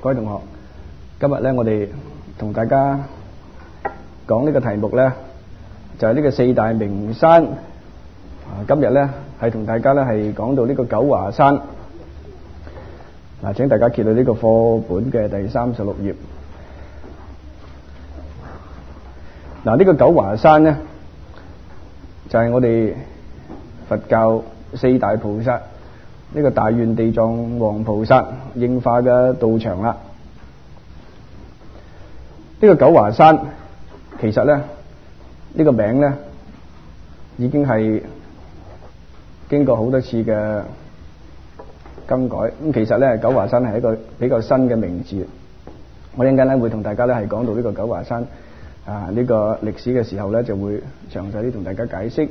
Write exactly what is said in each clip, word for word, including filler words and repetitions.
各位同學，今日咧我哋同大家講呢個題目咧，就係呢個四大名山。啊，今日咧係同大家咧係講到呢個九華山。嗱，請大家揭到呢個課本嘅第三十六頁。嗱，呢個九華山咧，就係我哋佛教四大菩薩呢個大願地藏王菩薩應化嘅道場啦。呢個九華山其實咧呢個名咧已經係經過好多次嘅更改。咁其實咧九華山係一個比較新嘅名字。我一陣間咧會同大家咧係講到呢個九華山啊呢個歷史嘅時候咧，就會詳細啲同大家解釋。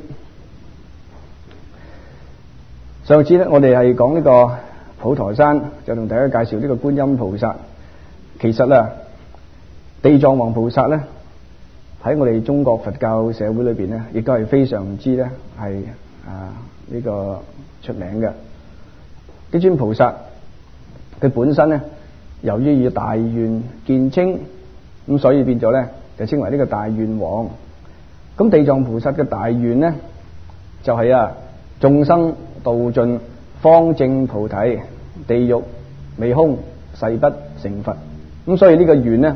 上次咧我哋係講呢個普陀山，就同大家介紹呢個觀音菩薩。其實咧地藏王菩薩咧喺我哋中國佛教社會裏邊咧，亦都係非常之咧係啊呢個出名嘅。呢尊菩薩佢本身咧，由於以大願見稱，咁所以變咗咧就稱為呢個大願王。咁地藏菩薩嘅大願咧，就係啊眾生度盡方證菩提，地獄未空，誓不成佛。咁所以呢個願咧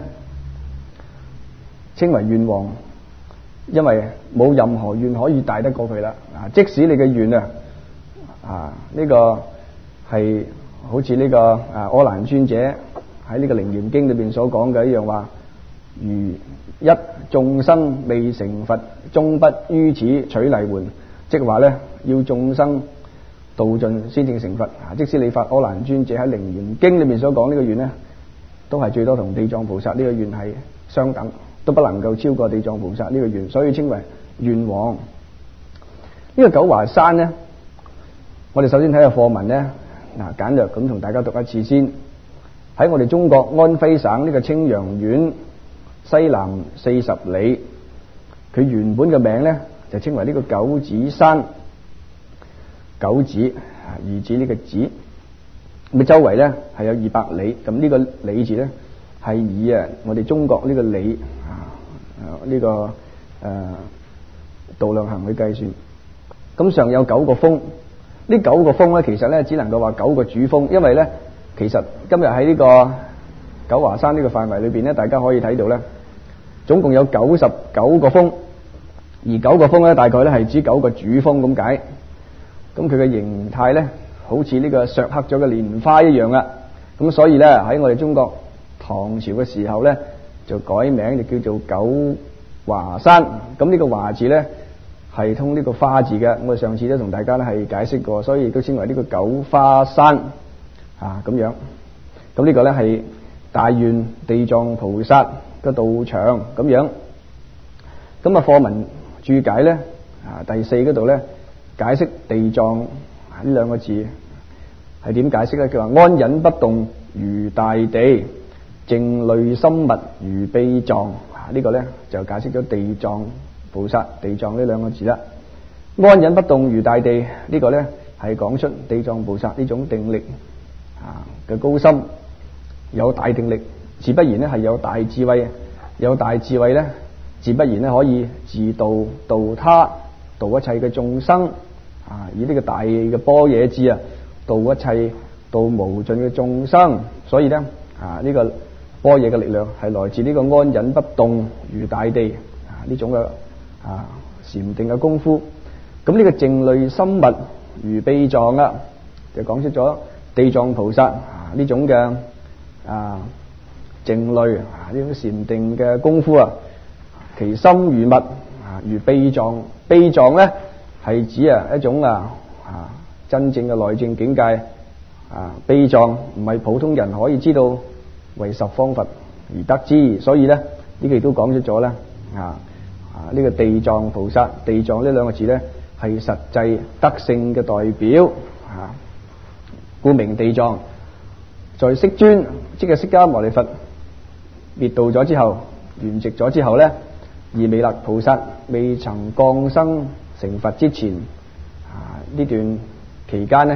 稱為願王，因為冇任何願可以大得過佢啦。啊，即使你嘅願啊啊呢個係好似呢個啊阿難尊者喺呢個《楞嚴經》裏邊所講嘅一樣話，如一眾生未成佛，終不於此取泥換，即係話咧要眾生度盡先至成佛。啊，即使你發阿難尊者喺《楞嚴經》裏面所講呢個願咧，都係最多同地藏菩薩呢個願係相等，都不能夠超過地藏菩薩呢個願，所以稱為願王。呢個九華山咧，我哋首先睇下課文咧，嗱簡略咁同大家讀一次先。喺我哋中國安徽省呢個青陽縣西南四十里，佢原本嘅名咧就稱為呢個九子山。九子啊，兒子呢個子，咁周圍咧係有二百里。咁呢個里字咧係以啊我哋中國呢個里啊呢、這個誒、呃、度量衡去計算。咁上有九個峰，呢九個峰咧其實咧只能夠話九個主峰，因為咧其實今日喺呢個九華山呢個範圍裏邊咧，大家可以睇到咧，總共有九十九個峰，而九個峰咧大概咧係指九個主峰咁解。咁佢嘅形態咧，好似呢個削刻咗嘅蓮花一樣啦。咁所以咧喺我哋中國唐朝嘅時候咧，就改名就叫做九華山。咁呢個華字咧係通呢個花字嘅。我哋上次都同大家咧係解釋過，所以亦都稱為呢個九華山啊咁樣。咁呢個咧係大願地藏菩薩嘅道場咁樣。咁啊課文注解咧啊第四嗰度咧。解釋地藏呢兩個字係點解釋咧？佢話安忍不動如大地，靜慮深密如秘藏。啊，呢個咧就解釋咗地藏菩薩地藏呢兩個字啦。安忍不動如大地，呢個咧係講出地藏菩薩呢種定力啊嘅高深，有大定力，自不然咧係有大智慧，有大智慧咧自不然咧可以自度度他，度一切嘅眾生。啊！以呢個大嘅般若智啊，度一切度無盡嘅眾生，所以咧啊呢、這個般若嘅力量係來自呢個安忍不動如大地啊呢種嘅啊禪定嘅功夫。咁呢個靜慮深密如秘藏啊，就講出咗地藏菩薩啊呢種嘅啊靜慮啊呢種禪定嘅功夫啊，其深如密啊如秘藏。秘藏咧係指啊一種啊啊真正嘅內證境界啊，秘藏唔係普通人可以知道，為十方佛而得知，所以咧呢個亦都講出咗咧啊啊呢個地藏菩薩，地藏呢兩個字咧係實際德性嘅代表啊，故名地藏。在釋尊即係釋迦牟尼佛滅度咗之後，圓寂咗之後咧，而彌勒菩薩未曾降生成佛之前啊，呢段期間咧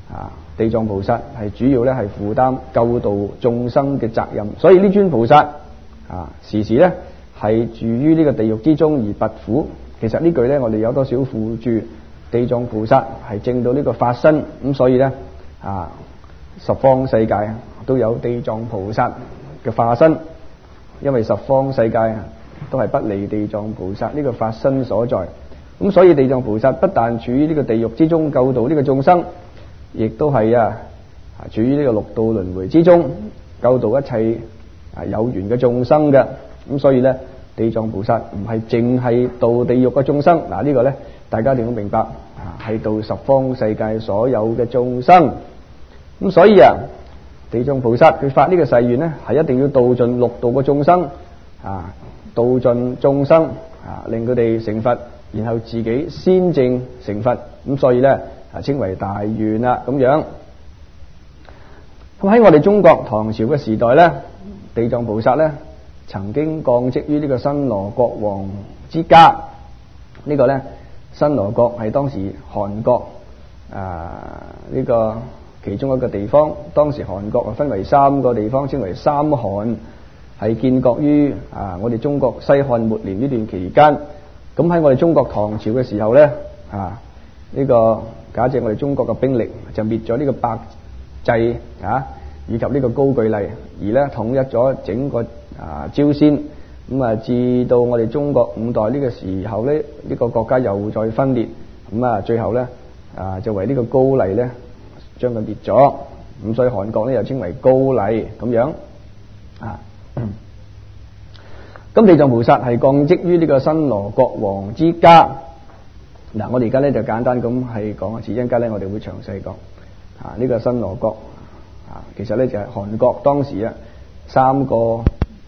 啊，地藏菩薩係主要咧係負擔救度眾生嘅責任，所以呢尊菩薩啊時時咧係住於呢個地獄之中而拔苦。其實呢句咧我哋有多少附注地藏菩薩係證到呢個法身，咁所以咧啊十方世界都有地藏菩薩嘅化身，因為十方世界都係不離地藏菩薩呢個法身所在。咁所以地藏菩薩不但處於呢個地獄之中救度呢個眾生，亦都係啊處於呢個六道輪迴之中救度一切啊有緣嘅眾生嘅。咁所以咧地藏菩薩唔係淨係度地獄嘅眾生，嗱、這個、呢個咧大家一定要明白啊，係度十方世界所有嘅眾生。咁所以啊地藏菩薩佢發呢個誓願咧，係一定要度盡六道嘅眾生啊，度盡眾生啊，令佢哋成佛，然後自己先證成佛。咁所以咧啊稱為大願啦咁樣。咁喺我哋中國唐朝嘅時代咧，地藏菩薩咧曾經降職於呢個新羅國王之家。呢、這個咧新羅國係當時韓國啊呢、這個其中一個地方。當時韓國啊分為三個地方，稱為三韓，係建國於啊我哋中國西漢末年呢段期間。咁喺我哋中國唐朝嘅時候咧啊呢、這個假借我哋中國嘅兵力就滅咗呢個百濟啊以及呢個高句麗，而咧統一咗整個啊朝鮮。咁啊至到我哋中國五代呢個時候咧，呢、這個國家又再分裂。咁啊最後咧啊就為呢個高麗咧將佢滅咗。咁所以韓國咧又稱為高麗咁樣啊。咁地藏菩薩係降職於呢個新羅國王之家。嗱，我哋而家咧就簡單咁係講一次，一陣間咧我哋會詳細講啊。呢、這個新羅國啊，其實咧就係韓國當時啊三個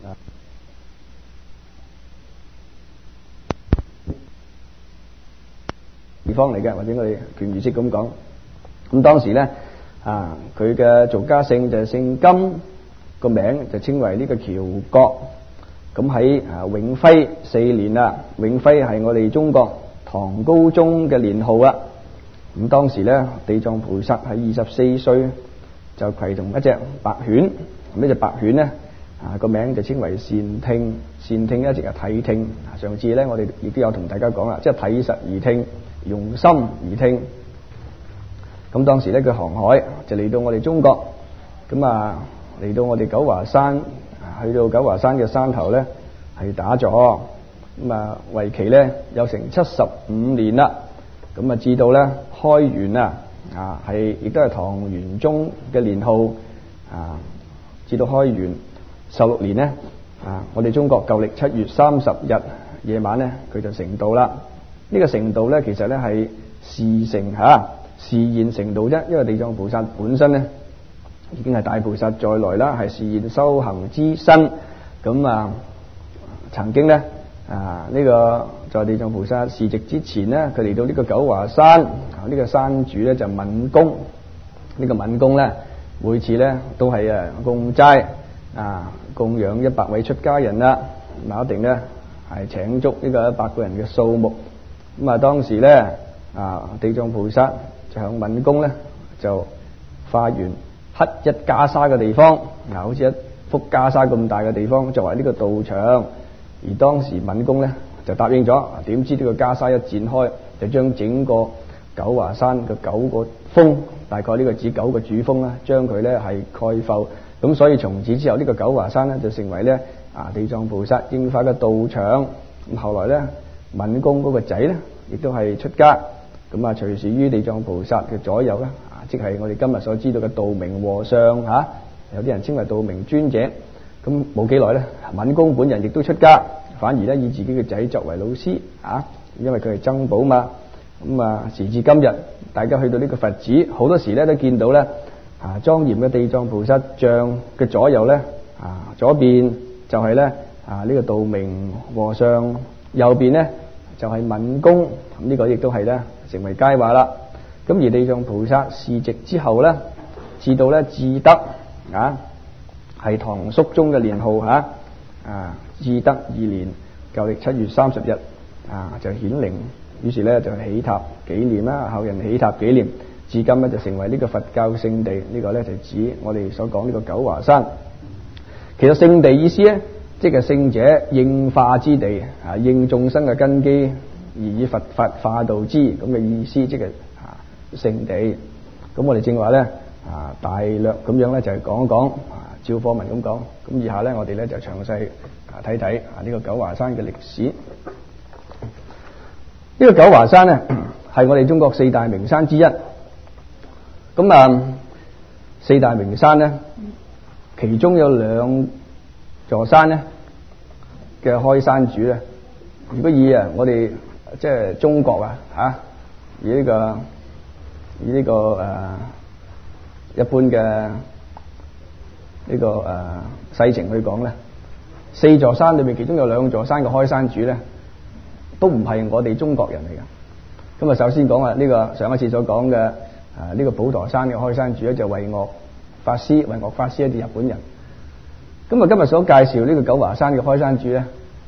地方嚟嘅，或者我哋權宜式咁講。咁當時咧啊，佢嘅俗家姓就係姓金，個名就稱為呢個喬國。咁喺啊永徽四年啦，永徽係我哋中國唐高宗嘅年號啦。咁當時咧地藏菩薩喺二十四歲就攜同一隻白犬。咁呢隻白犬咧啊個名就稱為善聽，善聽一直係睇聽。上次咧我哋亦都有同大家講啦，即係睇實而聽，用心而聽。咁當時咧佢航海就嚟到我哋中國，咁啊嚟到我哋九華山。去到九華山嘅山頭咧，係打坐，咁啊為期咧有成七十五年啦。咁啊至到咧開元啊，啊係亦都係唐玄宗嘅年號啊。至到開元十六年咧，啊我哋中國舊曆七月三十日夜晚咧，佢就成道啦。呢、這個成道咧，其實咧係示成嚇示現成道啫，因為地藏菩薩本身咧。已經係大菩薩再來啦，係示現修行之身。咁啊，曾經咧啊呢、這個在地藏菩薩示寂之前咧，佢嚟到呢個九華山，呢、這個山主咧就敏公。呢、這個敏公咧，每次咧都係啊供齋啊供養一百位出家人啦，咁一定咧係請足呢個一百個人嘅數目。咁啊當時咧啊地藏菩薩就向敏公咧就化緣。乞一袈裟嘅地方，嗱，好似一幅袈裟咁大嘅地方作為呢個道場，而當時敏公咧就答應咗。點知呢個袈裟一展開，就將整個九華山嘅九個峰，大概呢個指九個主峰啦，將佢咧係蓋覆。咁所以從此之後，呢、這個九華山咧就成為咧啊地藏菩薩應化嘅道場。咁後來咧，敏公嗰個仔咧，亦都係出家，咁啊隨侍於地藏菩薩嘅左右啦。即係我哋今日所知道嘅道明和尚嚇、啊，有啲人稱為道明尊者。咁冇幾耐咧，敏公本人亦都出家，反而咧以自己嘅仔作為老師啊，因為佢係僧寶嘛。咁啊，時至今日，大家去到呢個佛寺，好多時咧都見到咧啊莊嚴嘅地藏菩薩像嘅左右咧啊，左邊就係咧啊呢、這個道明和尚，右邊咧就係、是、敏公。咁、這、呢個亦都係咧成為佳話啦。咁而地藏菩薩示寂之後咧，至到咧智德啊，係唐肅宗嘅年號嚇啊。智德二年，舊曆七月三十日啊，就顯靈，於是咧就起塔紀念啦，後人起塔紀念。 至今咧就成為呢個佛教聖地。呢、這個咧就指我哋所講呢個九華山。其實聖地意思咧，即係聖者應化之地啊，應眾生嘅根基而以佛法化導之咁嘅意思，即係啊聖地。咁我哋正話咧啊大略咁樣咧就係講一講啊，照課文咁講。咁以下咧我哋咧就詳細啊睇睇啊呢個九華山嘅歷史。呢個九華山咧係我哋中國四大名山之一。咁啊四大名山咧，其中有兩座山咧嘅開山主咧，如果以啊我哋即係中國啊吓，以呢個以呢個誒一般嘅呢個誒世情去講咧，四座山裏面其中有兩座山嘅開山主咧，都唔係我哋中國人嚟嘅。咁啊，首先講啊呢個上一次所講嘅啊呢個普陀山嘅開山主咧，就慧岳法師，慧岳法師一啲日本人。咁啊，今日所介紹呢個九華山嘅開山主咧，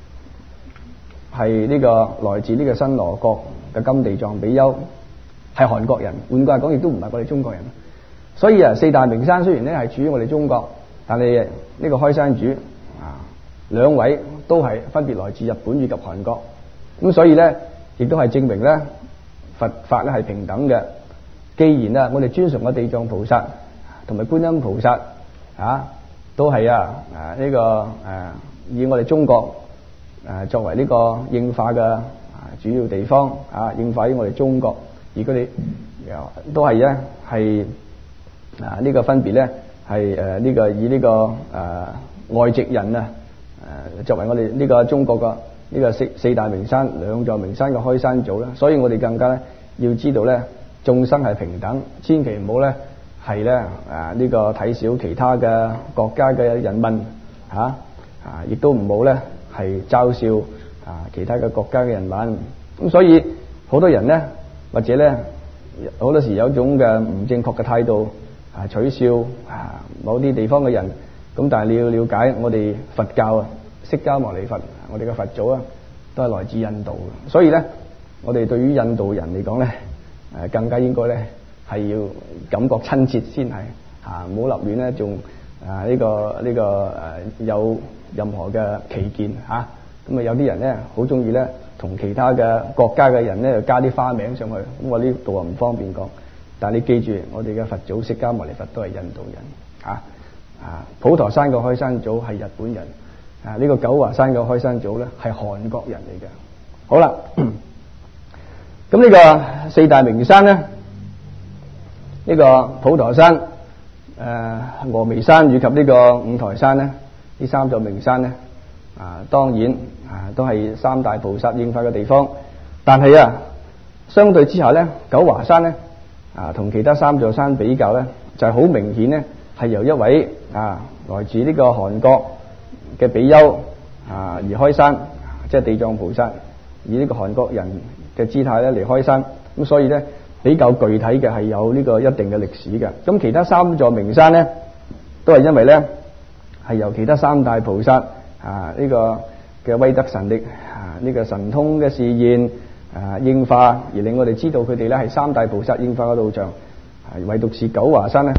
係呢個來自呢個新羅國嘅金地藏比丘，係韓國人。換句話講，亦都唔係我哋中國人。所以啊，四大名山雖然咧係處於我哋中國，但係呢個開山主啊，兩位都係分別來自日本以及韓國。咁所以咧，亦都係證明咧，佛法咧係平等嘅。既然啊，我哋尊崇嘅地藏菩薩同埋觀音菩薩啊，都係啊啊呢個誒以我哋中國誒作為呢個應化嘅啊主要地方啊，應化於我哋中國，而佢哋都係咧係啊呢個分別咧係誒呢個以呢個誒外籍人啊誒作為我哋呢個中國嘅呢個四四大名山兩座名山嘅開山祖啦，所以我哋更加咧要知道咧，眾生係平等，千祈唔好咧係咧啊呢個睇小其他嘅國家嘅人民嚇啊，亦都唔好咧係嘲笑啊其他嘅國家嘅人民。咁所以好多人咧或者咧好多時有一種嘅唔正確嘅態度啊，取笑啊某啲地方嘅人。咁但係你要了解我哋佛教啊，釋迦牟尼佛，我哋嘅佛祖啊，都係來自印度嘅。所以咧，我哋對於印度人嚟講咧，誒更加應該咧係要感覺親切先係嚇，唔好立亂咧，仲啊呢個呢個誒有任何嘅歧見嚇。咁啊有啲人咧好中意咧同其他嘅國家嘅人咧就加啲花名上去。咁我呢度啊唔方便講，但係你記住，我哋嘅佛祖釋迦牟尼佛都係印度人嚇。啊，普陀山嘅開山祖係日本人，啊呢個九華山嘅開山祖咧係韓國人嚟嘅。好啦，咁呢個四大名山咧，呢個普陀山、誒峨眉山以及呢個五台山咧，呢三座名山咧，啊當然啊都係三大菩薩應化嘅地方，但係啊相對之下咧，九華山咧啊同其他三座山比較咧，就係好明顯咧。係由一位啊來自呢個韓國嘅比丘啊而開山，即係地藏菩薩以呢個韓國人嘅姿態咧嚟開山，咁所以咧比較具體嘅係有呢個一定嘅歷史嘅。咁其他三座名山咧都係因為咧係由其他三大菩薩啊呢個嘅威德神力啊呢個神通嘅示現啊應化而令我哋知道佢哋咧係三大菩薩應化嘅道場，唯獨是九華山咧。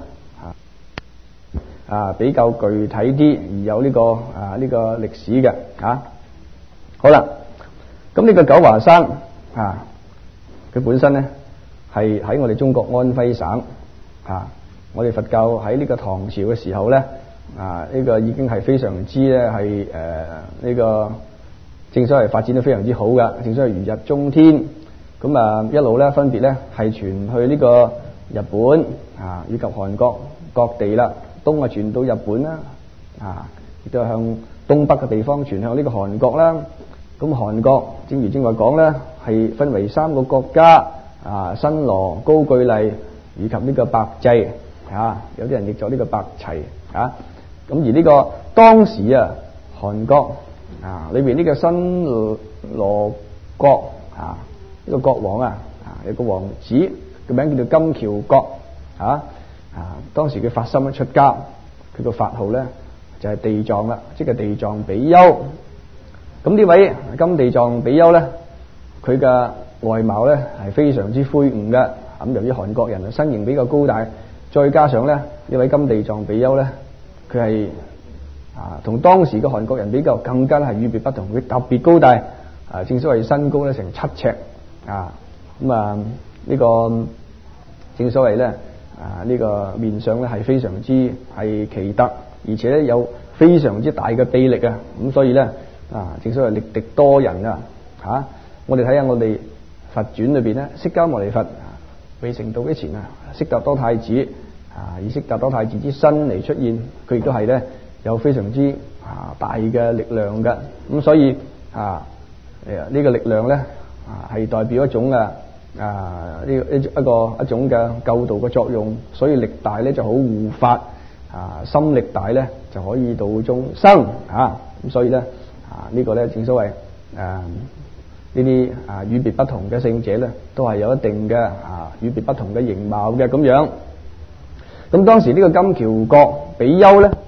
啊，比較具體啲而有呢、這個啊呢、這個歷史嘅啊，好啦，咁呢個九華山啊，佢本身咧係喺我哋中國安徽省啊，我哋佛教喺呢個唐朝嘅時候咧啊，呢、這個已經係非常之咧係誒呢個正所謂發展得非常之好噶，正所謂如日中天，咁啊一路咧分別咧係傳去呢個日本啊以及韓國各地啦。東啊傳到日本啦，啊亦都係向東北嘅地方傳向呢個韓國啦。咁韓國正如正話講咧，係分為三個國家啊，新羅、高句麗以及呢個百濟啊，有啲人譯咗呢個百齊啊。咁而呢個當時啊，韓國啊裏邊呢個新羅國啊，呢個國王啊啊有個王子個名叫做金喬國啊。啊！當時佢發心一出家，佢個法號咧就係、是、地藏啦，即係地藏比丘。咁呢位金地藏比丘咧，佢嘅外貌咧係非常之魁梧嘅， 咁由於韓國人身形比較高大，再加上咧呢位金地藏比丘咧，佢係啊同當時嘅韓國人比較更加係與別不同，佢特別高大，啊正所謂身高咧成七尺啊，咁啊呢個正所謂咧啊呢個面相咧係非常之係奇特，而且咧有非常之大嘅臂力啊，咁所以咧啊正所謂力敵多人啊嚇，我哋睇下我哋佛傳裏邊咧，釋迦牟尼佛未成道之前啊，悉達多太子啊以悉達多太子之身嚟出現，佢亦都係咧有非常之啊大嘅力量嘅，咁所以啊誒呢個力量咧啊係代表一種啊啊呢一一個一種嘅救度嘅作用，所以力大咧就好護法啊，心力大咧就可以度眾生啊，咁所以咧啊呢個咧正所謂誒呢啲啊與別不同嘅聖者咧，都係有一定嘅啊與別不同嘅形貌嘅咁樣。咁當時呢個金喬國比丘咧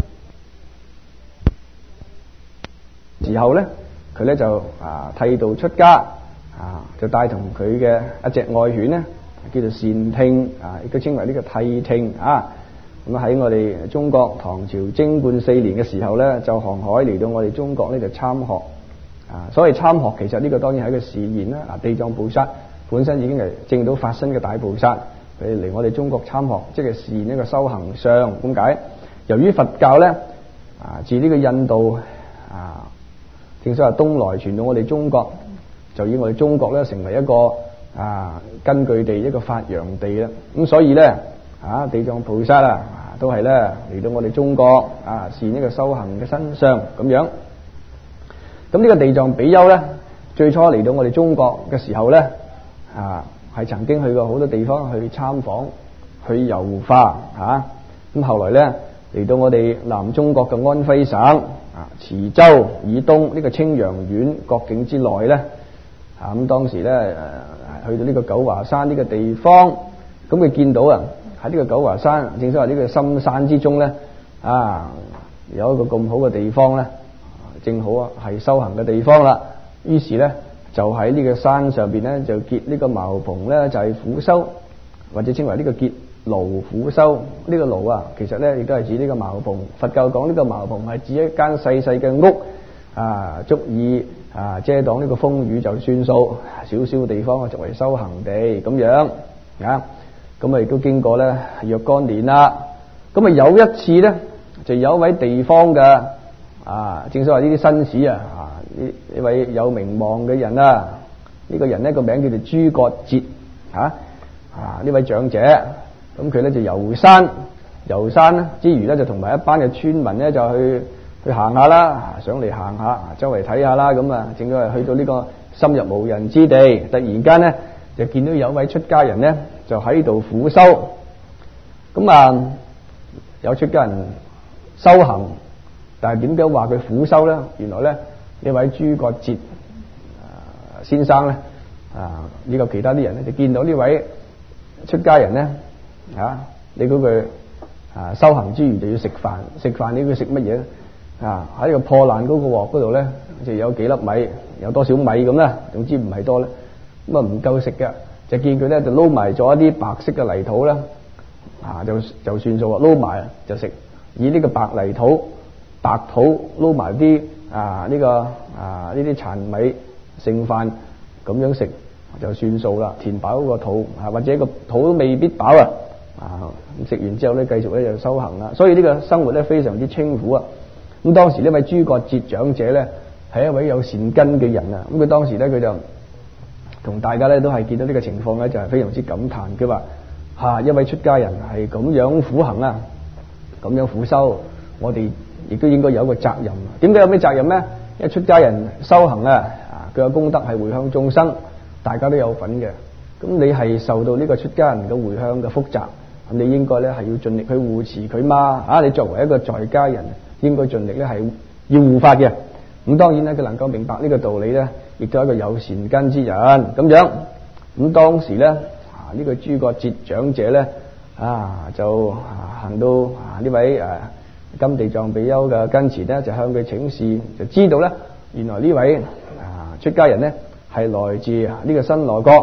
時候咧，佢咧就啊剃度出家啊，就帶同佢嘅一隻愛犬咧，叫做善聽啊，亦都稱為呢個剃聽啊。咁喺我哋中國唐朝貞觀四年嘅時候咧，就航海嚟到我哋中國呢就參學啊。所謂參學，其實呢個當然係一個示現啦。啊，地藏菩薩本身已經係證到法身嘅大菩薩，佢嚟我哋中國參學，即係示現一個修行上咁解。由於佛教咧啊，自呢個印度啊，正所謂東來傳到我哋中國，就以我哋中國咧成為一個啊根據地，一個發揚地啦。咁所以咧啊，地藏菩薩啊，都係咧嚟到我哋中國啊，示現一個修行嘅身上咁樣。咁呢個地藏比丘咧，最初嚟到我哋中國嘅時候咧，啊係曾經去過好多地方去參訪、去遊化嚇。咁、啊、後來咧嚟到我哋南中國嘅安徽省啊慈州以東呢個青陽縣國境之內咧，啊咁當時咧誒去到呢個九華山呢個地方，咁佢見到啊喺呢個九華山，正所謂呢個深山之中咧，啊有一個咁好嘅地方咧，正好啊係修行嘅地方啦。於是咧就喺呢個山上邊咧就結呢個茅棚咧，就係苦修，或者稱為呢個結廬苦修。呢個廬啊，其實咧亦都係指呢個茅棚。佛教講呢個茅棚係指一間細細嘅屋啊，足以啊遮擋呢個風雨就算數，少少嘅地方啊作為修行地咁樣啊。咁啊亦都經過咧若干年啦。咁啊有一次咧，就有一位地方嘅啊，正所謂呢啲紳士啊，啊呢呢位有名望嘅人啊，呢、這個人呢個名叫做諸葛哲啊，啊呢位長者，咁佢咧就遊山，遊山咧之餘咧就同埋一班嘅村民咧就去去行下啦，上嚟行下，周圍睇下啦，咁啊正所謂去到呢個深入無人之地，突然間咧就見到有位出家人咧就喺度苦修，咁啊有出家人修行。但係點解話佢苦修咧？原來咧呢位諸葛哲先生咧啊，呢個其他啲人咧就見到呢位出家人咧啊，你估佢啊修行之餘就要食飯，食飯你估佢食乜嘢咧？啊喺呢個破爛嗰個鑊嗰度咧，就有幾粒米，有多少米咁啦，總之唔係多咧，咁啊唔夠食嘅，就見佢咧就撈埋咗一啲白色嘅泥土啦，啊就就算數啊，撈埋就食，以呢個白泥土。白土撈埋啲啊呢、這個啊呢啲殘米剩飯咁樣食就算數啦，填飽個肚啊，或者個肚都未必飽啊啊！食完之後咧，繼續咧就修行啦。所以呢個生活咧非常之清苦啊！咁當時呢位諸葛哲長者咧係一位有善根嘅人啊！咁佢當時咧佢就同大家咧都係見到呢個情況咧，就係非常之感嘆。佢話嚇一位出家人係咁樣苦行啊，咁樣苦修，我哋亦都應該有一個責任。點解有咩責任咧？因為出家人修行啊，啊佢嘅功德係回向眾生，大家都有份嘅。咁你係受到呢個出家人嘅回向嘅福澤，咁你應該咧係要盡力去護持佢嘛。啊，你作為一個在家人，應該盡力咧係要護法嘅。咁當然咧，佢能夠明白呢個道理咧，亦都係一個有善根之人咁樣。咁當時咧，啊呢個諸葛哲長者咧，啊就啊行到啊呢位誒。金地藏比丘嘅跟前咧，就向佢請示，就知道咧，原來呢位啊出家人咧係來自呢個新羅國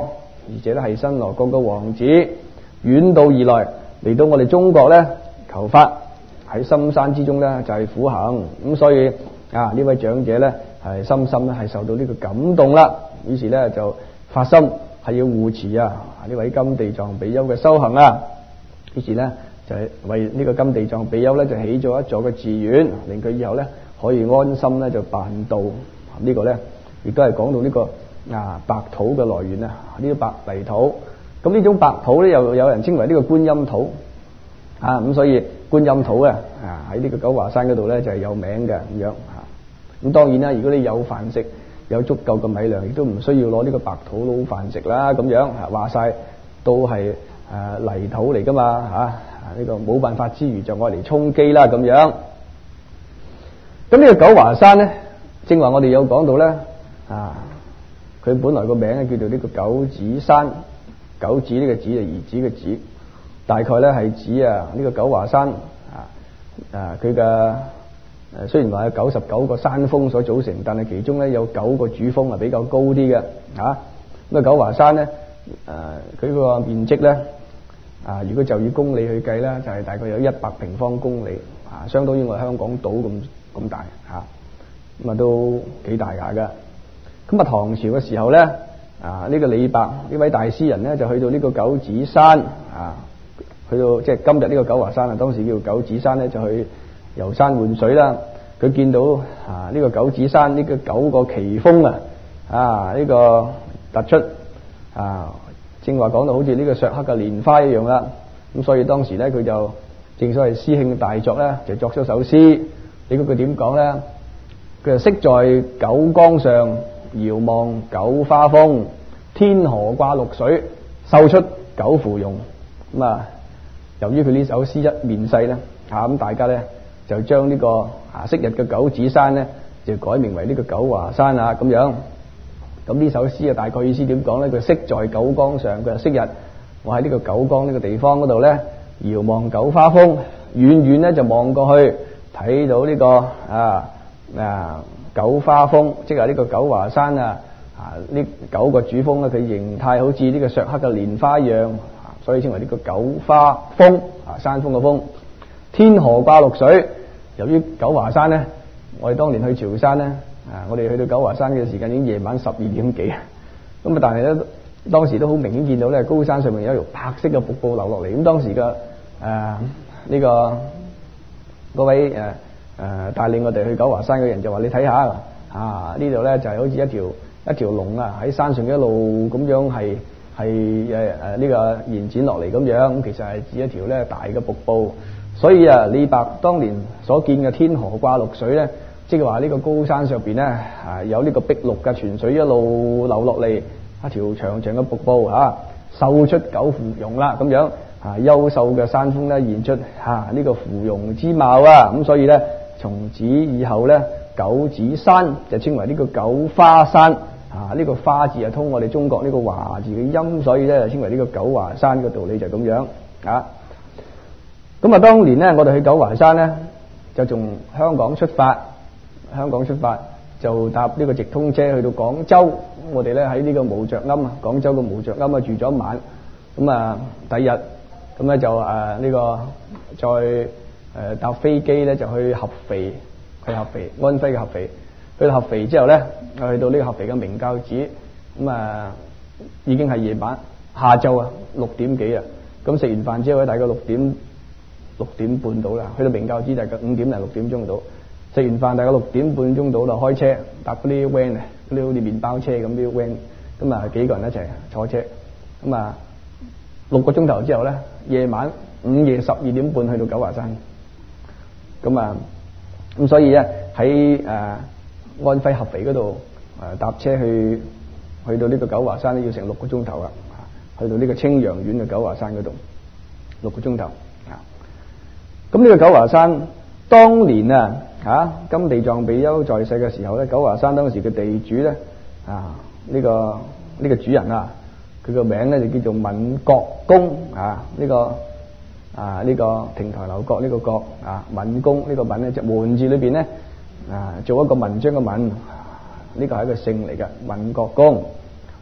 而且咧係新羅國嘅王子，遠道而來嚟到我哋中國咧求法，喺深山之中咧就係苦行，咁所以啊呢位長者咧係深深咧係受到呢個感動啦，於是咧就發心係要護持啊呢位金地藏比丘嘅修行啊，於是咧就係為呢個金地藏比丘咧就起咗一座嘅寺院，令佢以後咧可以安心咧就辦道。這個、呢個咧亦都係講到呢、這個啊白土嘅來源啊，呢啲白泥土。咁呢種白土咧又有人稱為呢個觀音土啊，咁所以觀音土啊啊喺呢個九華山嗰度咧就係、是、有名嘅咁樣啊。咁當然啦，如果你有飯食，有足夠嘅米糧，亦都唔需要攞呢個白土撈飯食啦。咁樣啊話晒都係誒、啊、泥土嚟噶嘛嚇，呢、啊這個冇辦法之餘就愛嚟充飢啦咁樣。咁呢個九華山咧，正話我哋有講到咧啊，佢本來個名咧叫做呢個九子山，九子呢個子係兒子嘅子，大概咧係指啊呢個九華山啊啊佢嘅誒雖然話有九十九個山峰所組成，但係其中咧有九個主峰係比較高啲嘅啊。咁啊九華山咧誒佢個面積咧啊，如果就以公里去計咧，就係、是、大概有一百平方公里啊，相當於我哋香港島咁咁大嚇，咁啊都幾大下噶。咁啊唐朝嘅時候咧啊，呢、這個李白呢位大詩人咧就去到呢個九子山啊，去到即係今日呢個九華山啊，當時叫九子山咧就去遊山玩水啦。佢見到啊呢個九子山呢個九個奇峰啊啊呢個突出啊，正話講到好似呢個削黑嘅蓮花一樣啦。咁所以當時咧佢就正所謂詩興大作咧，就作咗首詩。你估佢點講咧？佢就昔在九江上，遙望九花峰，天河掛綠水，秀出九芙蓉。咁啊，由於佢呢首詩一面世咧，啊咁大家咧就將呢個啊昔日嘅九子山咧就改名為呢個九華山啊咁樣。咁呢首詩啊大概意思點講咧？佢昔在九江上，佢話昔日我喺呢個九江呢個地方嗰度咧，遙望九花峰，遠遠咧就望過去。睇到呢、這個啊啊九花峰，即係呢個九華山啊啊呢九個主峰咧，佢形態好似呢個削黑嘅蓮花一樣，所以稱為呢個九花峰啊，山峰嘅峰。天河掛綠水，由於九華山咧，我哋當年去潮汕咧啊，我哋去到九華山嘅時間已經夜晚十二點幾，咁啊但係咧當時都好明顯見到咧高山上面有一條白色嘅瀑布流落嚟，咁當時嘅誒呢個。嗰位誒誒、呃、帶領我哋去九華山嘅人就話：你睇下啊，呢度咧就係、是、好似一條一條龍啊，喺山上一路咁樣係係誒誒呢個延展落嚟咁樣，咁其實係指一條咧大嘅瀑布。所以啊，李白當年所見嘅天河掛綠水咧，即係話呢個高山上邊咧啊有呢個碧綠嘅泉水一路流落嚟，一條長長嘅瀑布啊，秀出九芙蓉啦咁樣。啊，優秀嘅山峰咧現出嚇呢、啊這個芙蓉之貌啊，咁所以咧從此以後咧九子山就稱為呢個九花山啊，呢、這個花字係通我哋中國呢個華字嘅音，所以咧就稱為呢個九華山嘅道理就係咁樣啊。咁啊，當年咧我哋去九華山咧就從香港出發，香港出發就搭呢個直通車去到廣州，我哋咧喺呢個無着庵啊，廣州嘅無着庵啊住咗一晚，咁啊第二日。咁咧就誒呢、呃這個再誒、呃、搭飛機咧就去合肥，去合肥安徽嘅合肥，去到合肥之後咧，去到呢個合肥嘅明教寺，咁、嗯、啊已經係夜晚下晝啊六點幾啊，咁食完飯之後咧大概六點六點半到啦，去到明教寺大概五點零六點鐘到，食完飯大概六點半鐘到就開車搭嗰啲 van 啊，嗰啲好似麵包車咁啲 van，咁啊幾個人一齊坐車，咁啊六個鐘頭之後咧。夜晚午夜十二點半去到九華山，咁啊咁所以咧喺誒安徽合肥嗰度誒搭車去去到呢個九華山咧要成六個鐘頭啊，去到呢個青陽縣嘅九華山嗰度六個鐘頭啊。咁呢個九華山當年啊嚇金地藏比丘在世嘅時候咧，九華山當時嘅地主咧啊呢、這個呢、這個主人啊。佢個名咧就叫做敏覺公啊，呢、這個啊呢、這個亭台樓閣呢個閣啊，敏公呢個敏咧就門字裏邊咧啊做一個文章嘅文，呢、這個係一個姓嚟嘅敏覺公。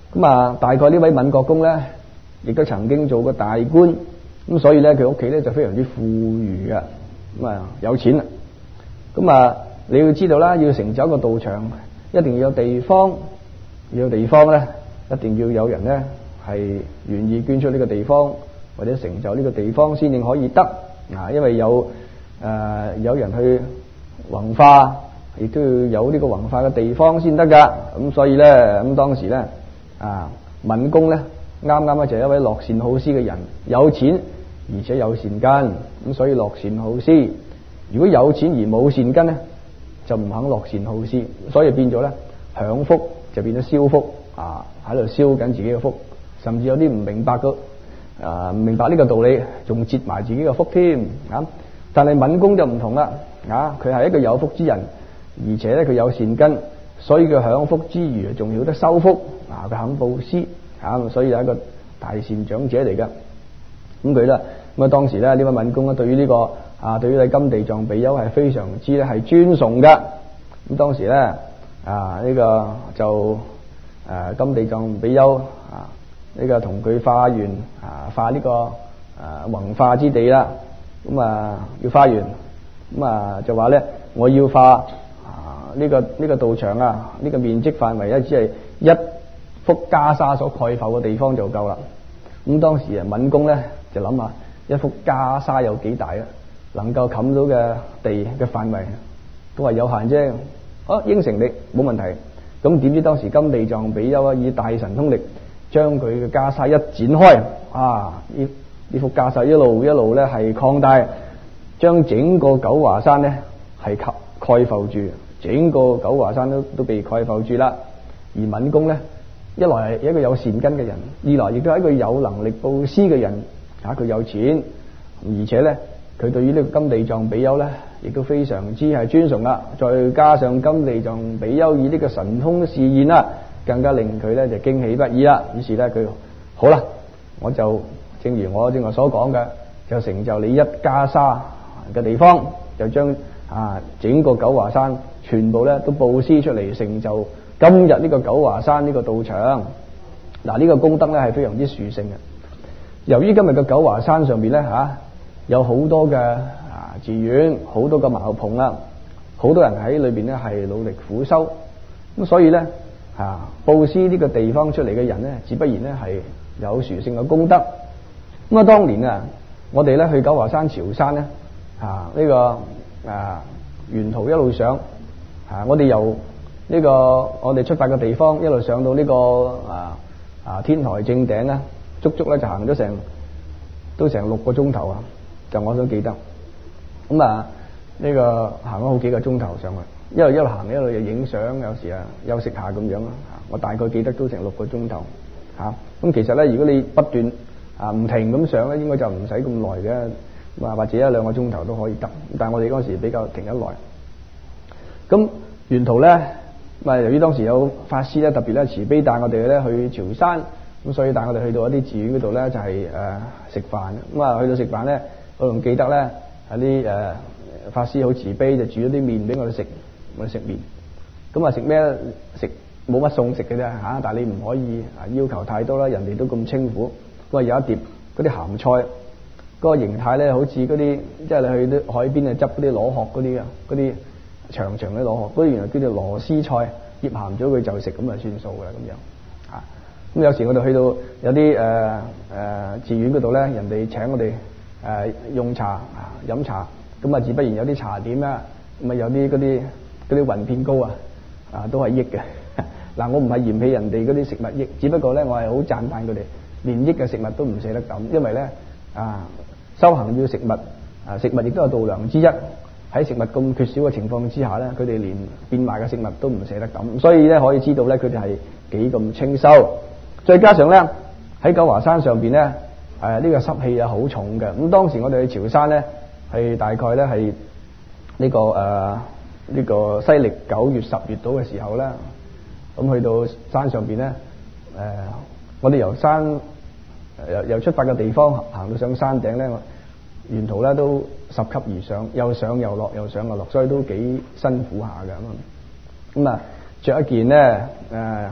咁啊，大概呢位閔國公咧，亦都曾經做過大官，咁所以咧佢屋企咧就非常之富裕嘅，咁啊有錢啦。咁啊，你要知道啦，要成就一個道場，一定要有地方，要有地方咧，一定要有人咧係願意捐出呢個地方，或者成就呢個地方先至可以得啊，因為有誒、呃、有人去弘化，亦都要有呢個弘化嘅地方先得噶。咁所以咧，咁當時咧啊，閔公咧啱啱咧就係一位樂善好施嘅人，有錢而且有善根，咁所以樂善好施。如果有錢而冇善根咧，就唔肯樂善好施，所以變咗咧享福就變咗燒福啊，喺度燒緊自己嘅福，甚至有啲唔明白個啊唔明白呢個道理，仲折埋自己嘅福添啊！但係閔公就唔同啦啊，佢係一個有福之人，而且咧佢有善根，所以佢享福之餘仲曉得收福啊！佢肯布施啊，所以係一個大善長者嚟噶。咁佢咧咁啊，當時咧呢位閔公咧對於呢個啊，對於你金地藏比丘係非常之咧係尊崇噶。咁當時咧啊呢、這個就誒、啊、金地藏比丘啊呢、這個同佢化完啊化呢、這個誒弘化之地啦。咁啊要化完，咁啊就話咧我要化啊呢、這個呢、這個道場啊呢、這個面積範圍咧只係一幅袈裟所蓋覆嘅地方就夠啦。咁當時啊閔公咧就諗下一幅袈裟有幾大啊？能夠冚到嘅地嘅範圍都係有限啫。啊應承你冇問題。咁點知當時金地藏比丘啊以大神通力將佢嘅袈裟一展開啊，呢呢幅袈裟一路一路咧係擴大，將整個九華山咧係蓋蓋覆住，整個九華山都都被蓋覆住啦。而閔公咧一來係一個有善根嘅人，二來亦都係一個有能力布施嘅人啊，佢有錢，而且咧佢對於呢個金地藏比丘咧，亦都非常之係尊崇啦。再加上金地藏比丘以呢個神通示現啦，更加令佢咧就驚喜不已啦。於是咧佢好啦，我就正如我正話所講嘅，就成就你一袈裟嘅地方，就將啊整個九華山全部咧都布施出嚟，成就今日呢個九華山呢個道場。嗱、這、呢個功德咧係非常之殊勝嘅。由於今日嘅九華山上邊咧嚇，有好多嘅啊寺院，好多嘅茅棚啦，好多人喺裏邊咧係努力苦修，咁所以咧啊布施呢個地方出嚟嘅人咧，自不然咧係有殊勝嘅功德。咁啊，當年啊，我哋咧去九華山朝山咧啊呢、這個啊沿途一路上啊，我哋由呢、這個我哋出發嘅地方一路上到呢、這個啊啊天台正頂咧，足足咧就行咗成都成六個鐘頭啊！就我想記得，咁啊呢個行咗好幾個鐘頭上去，一路一路行一路又影相，有時啊休息下咁樣啊。我大概記得都成六個鐘頭嚇。咁其實咧，如果你不斷啊唔停咁上咧，應該就唔使咁耐嘅，啊或者一兩個鐘頭都可以得。但係我哋嗰時比較停得耐。咁沿途咧，咁啊由於當時有法師咧特別咧慈悲帶我哋咧去朝山，咁所以帶我哋去到一啲寺院嗰度咧就係誒食飯。咁啊去到食飯咧。我仲記得咧，有啲誒法師好慈悲，就煮咗啲麵俾我哋食，我哋食麵。咁啊食咩？食冇乜餸食嘅啫嚇，但係你唔可以啊要求太多啦，人哋都咁清苦。咁啊有一碟嗰啲鹹菜，嗰、嗰個形態咧好似嗰啲，即係你去啲海邊啊執嗰啲螺殼嗰啲啊，嗰啲長長嘅螺殼，嗰啲原來叫做螺絲菜，醃鹹咗佢就食，咁啊算數㗎啦咁樣嚇。咁有時我哋去到有啲誒誒寺院嗰度咧，人哋請我哋。誒、呃、用茶啊飲茶，咁啊自不然有啲茶點啦，咁啊有啲嗰啲嗰啲雲片糕啊，啊都係益嘅。嗱我唔係嫌棄人哋嗰啲食物益，只不過咧我係好讚歎佢哋，連益嘅食物都唔捨得抌，因為咧啊修行要食物，啊食物亦都係度量之一。喺食物咁缺少嘅情況之下咧，佢哋連變賣嘅食物都唔捨得抌，所以咧可以知道咧佢哋係幾咁清修。再加上咧喺九華山上邊咧。誒、啊、呢、這個濕氣啊好重嘅，咁當時我哋去朝山咧，係大概咧係呢個誒呢、呃這個西歷九月十月度嘅時候咧，咁去到山上邊咧，誒、呃、我哋由山由由出發嘅地方行到上山頂咧，沿途咧都十級而上，又上又落，又上又落，所以都幾辛苦下嘅咁。咁啊着一件咧誒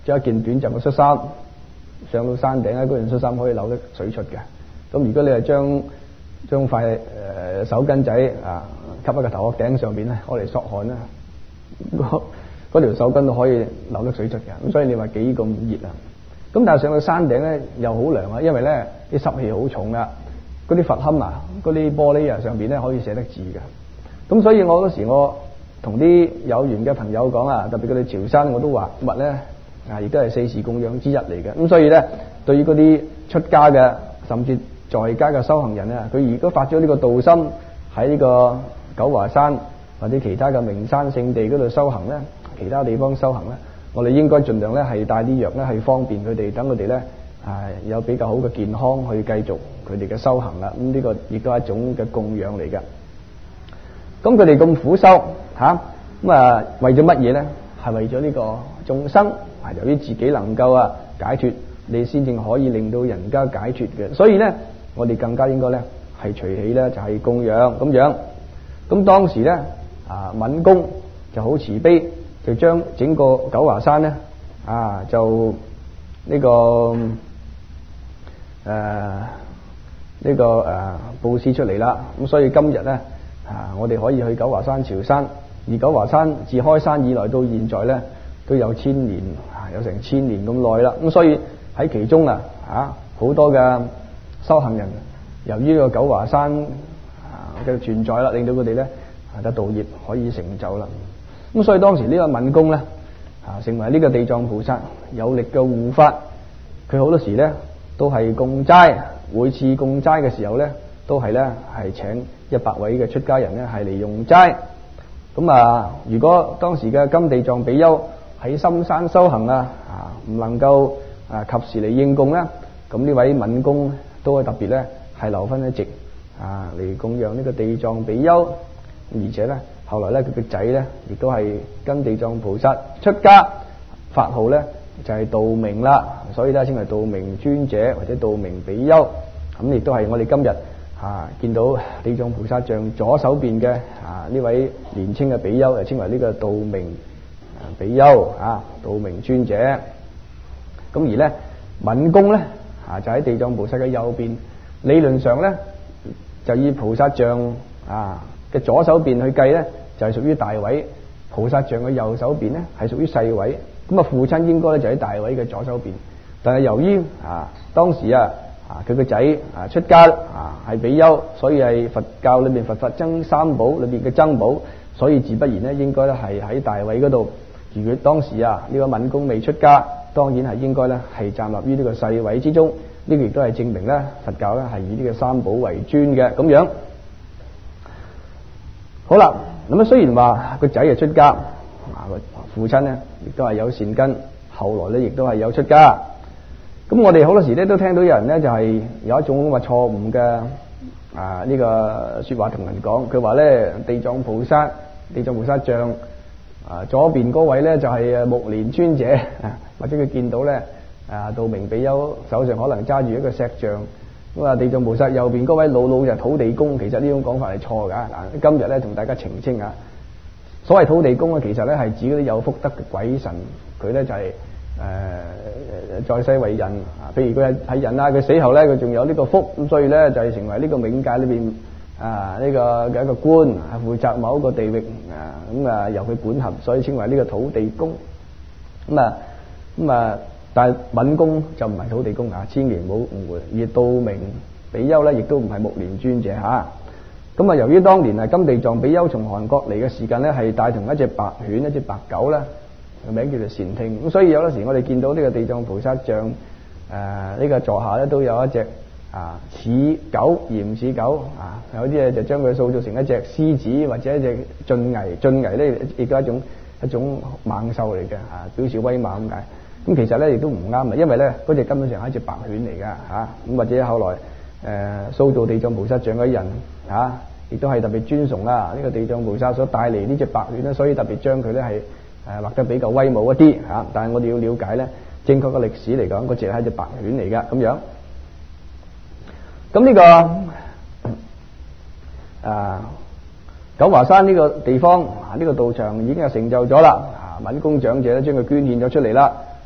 着一件短袖嘅恤衫，上到山頂咧，嗰件恤衫可以流得水出嘅。咁如果你係將將塊誒、呃、手巾仔啊，吸喺個頭殼頂上邊咧，攞嚟索汗咧，嗰嗰條手巾都可以流得水出嘅。咁所以你話幾咁熱啊？咁但係上到山頂咧又好涼啊，因為咧啲濕氣好重噶，嗰啲佛龕啊，嗰啲玻璃啊上邊咧可以寫得字嘅。咁所以我嗰時我同啲有緣嘅朋友講啊，特別佢哋潮汕，我都話物咧啊，亦都係四時供養之一嚟嘅。咁所以咧，對於嗰啲出家嘅，甚至在家嘅修行人啊，佢如果發咗呢個道心喺呢個九華山或者其他嘅名山聖地嗰度修行咧，其他地方修行咧，我哋應該盡量咧係帶啲藥咧，係方便佢哋，等佢哋咧啊有比較好嘅健康去繼續佢哋嘅修行啦。咁呢個亦都係一種嘅供養嚟嘅。咁佢哋咁苦修吓，咁啊為咗乜嘢咧？係為咗呢個眾生啊，由於自己能夠啊解脫，你先至可以令到人家解脫嘅。所以咧，我哋更加應該咧係隨喜咧就係供養咁樣。咁當時咧啊敏公就好慈悲，就將整個九華山咧啊就呢、這個誒呢、呃這個誒布施出嚟啦。咁所以今日咧啊，我哋可以去九華山朝山。而九華山自開山以來到現在咧，都有千年啊，有成千年咁耐啦。咁所以喺其中啊，啊好多嘅修行人，由於呢個九華山啊嘅存在啦，令到佢哋咧啊得道業可以成就啦。咁所以當時呢個敏公咧啊，成為呢個地藏菩薩有力嘅護法。佢好多時咧都係供齋，每次供齋嘅時候咧，都係咧係請一百位嘅出家人咧係嚟用齋。咁啊，如果當時嘅金地藏比丘喺深山修行啊，啊唔能夠啊及時嚟應供咧，咁呢位敏公都係特別咧係留翻一席啊嚟供養呢個地藏比丘。而且咧後來咧佢嘅仔咧亦都係跟地藏菩薩出家，法號咧就係道明啦，所以咧稱為道明尊者或者道明比丘。咁亦都係我哋今日啊，見到地藏菩薩像左手邊嘅啊呢位年青嘅比丘，就稱為呢個道明比丘啊，道明尊者。咁而咧敏公咧啊就喺地藏菩薩嘅右邊，理論上咧就以菩薩像啊嘅左手邊去計咧，就係屬於大位；菩薩像嘅右手邊咧係屬於細位。咁啊父親應該咧就喺大位嘅左手邊，但係由於啊當時啊啊！佢個仔啊出家啊係比丘，所以係佛教裏面佛法僧三寶裏面嘅僧寶，所以自不然咧應該咧係喺大位嗰度。如果當時啊呢個敏公未出家，當然係應該咧係站立於呢個細位之中。呢個亦都係證明咧佛教咧係以呢個三寶為尊嘅咁樣。好啦，咁啊雖然話個仔係出家，啊個父親咧亦都係有善根，後來咧亦都係有出家。咁我哋好多時咧都聽到有人咧就係有一種咁嘅錯誤嘅啊呢個說話同人講，佢話咧地藏菩薩地藏菩薩像啊左邊嗰位咧就係目連尊者，或者佢見到咧啊道明比丘手上可能揸住一個石像，咁啊地藏菩薩右邊嗰位老老就係土地公。其實呢種講法係錯㗎。嗱，今日咧同大家澄清啊，所謂土地公咧其實咧係指嗰啲有福德嘅鬼神，佢咧就係、是。誒在世為人啊，譬如佢係係人啊，佢死後咧佢仲有呢個福，咁所以咧就係成為呢個冥界裏邊啊呢個嘅一個官，係負責某一個地域啊，咁啊由佢管轄，所以稱為呢個土地公。咁啊咁啊，但係敏公就唔係土地公啊，千祈唔好誤會。而道明比丘咧，亦都唔係目連尊者嚇。咁啊，由於當年啊金地藏比丘從韓國嚟嘅時間咧，係帶同一隻白犬、一隻白狗咧。個名叫做善聽，咁所以有陣時我哋見到呢個地藏菩薩像誒呢、呃這個座下咧都有一隻啊似狗而唔似狗啊，有啲嘢就將佢塑造成一隻獅子或者一隻狻猊，狻猊咧亦都係一種一種猛獸嚟嘅啊，表示威猛咁解。咁其實咧亦都唔啱啊，因為咧嗰隻根本上係一隻白犬嚟㗎嚇，咁或者後來誒、呃、塑造地藏菩薩像嘅人嚇，亦、啊、都係特別尊崇啦呢、這個地藏菩薩所帶嚟呢隻白犬咧，所以特別將佢咧係。誒畫得比較威武一啲嚇，但係我哋要了解咧，正確嘅歷史嚟講，嗰隻係隻白犬嚟㗎咁樣。咁呢、這個啊九華山呢個地方啊，呢、這個道場已經係成就咗啦。啊，敏公長者咧將佢捐獻咗出嚟啦。